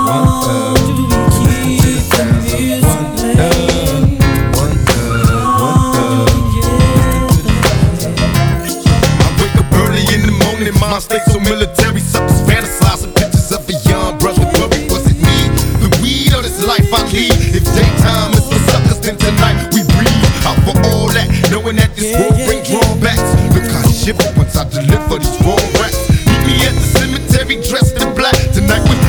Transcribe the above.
My state so military, suckers fantasizing pictures of a young brother. Worry, was it me? The weed or this life I lead? If daytime is for suckers, then tonight we breathe. Out for all that, knowing that this world brings drawbacks. Look how I shiver once I deliver these raw raps. Meet me at the cemetery dressed in black. Tonight we